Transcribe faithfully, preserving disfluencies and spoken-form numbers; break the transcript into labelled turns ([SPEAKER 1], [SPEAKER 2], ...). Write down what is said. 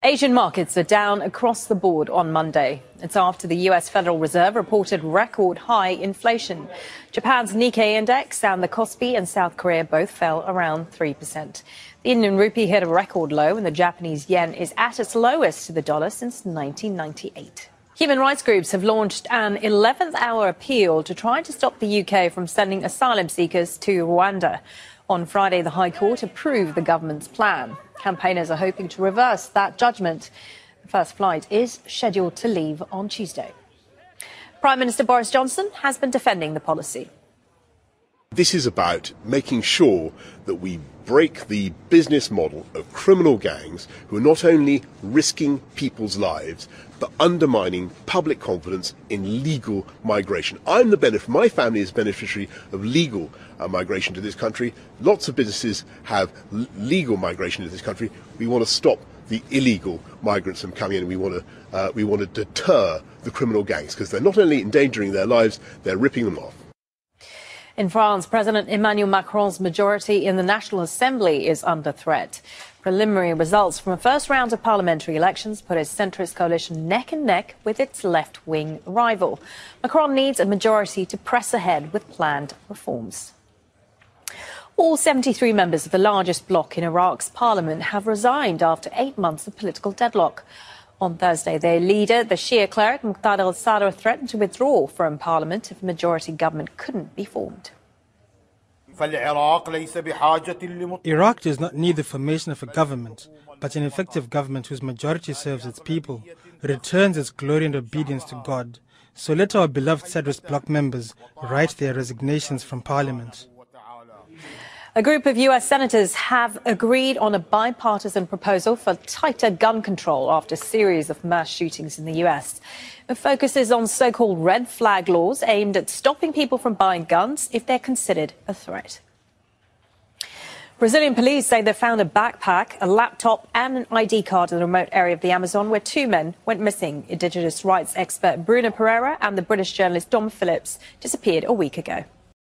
[SPEAKER 1] Asian markets are down across the board on Monday. It's after the U S Federal Reserve reported record high inflation. Japan's Nikkei index and the Kospi in South Korea both fell around three percent. The Indian rupee hit a record low and the Japanese yen is at its lowest to the dollar since nineteen ninety-eight. Human rights groups have launched an eleventh hour appeal to try to stop the U K from sending asylum seekers to Rwanda. On Friday, the High Court approved the government's plan. Campaigners are hoping to reverse that judgment. The first flight is scheduled to leave on Tuesday. Prime Minister Boris Johnson has been defending the policy.
[SPEAKER 2] This is about making sure that we break the business model of criminal gangs who are not only risking people's lives, but undermining public confidence in legal migration. I'm the benefit, my family is beneficiary of legal uh, migration to this country. Lots of businesses have l- legal migration to this country. We want to stop the illegal migrants from coming in. We want to, uh, we want to deter the criminal gangs because they're not only endangering their lives, they're ripping them off.
[SPEAKER 1] In France, President Emmanuel Macron's majority in the National Assembly is under threat. Preliminary results from a first round of parliamentary elections put his centrist coalition neck and neck with its left-wing rival. Macron needs a majority to press ahead with planned reforms. All seventy-three members of the largest bloc in Iraq's parliament have resigned after eight months of political deadlock. On Thursday, their leader, the Shia cleric Muqtada al-Sadr, threatened to withdraw from parliament if a majority government couldn't be formed.
[SPEAKER 3] Iraq does not need the formation of a government, but an effective government whose majority serves its people, returns its glory and obedience to God. So let our beloved centrist bloc members write their resignations from parliament.
[SPEAKER 1] A group of U S senators have agreed on a bipartisan proposal for tighter gun control after a series of mass shootings in the U S. It focuses on so-called red flag laws aimed at stopping people from buying guns if they're considered a threat. Brazilian police say they found a backpack, a laptop and an I D card in a remote area of the Amazon where two men went missing. Indigenous rights expert Bruno Pereira and the British journalist Dom Phillips disappeared a week ago.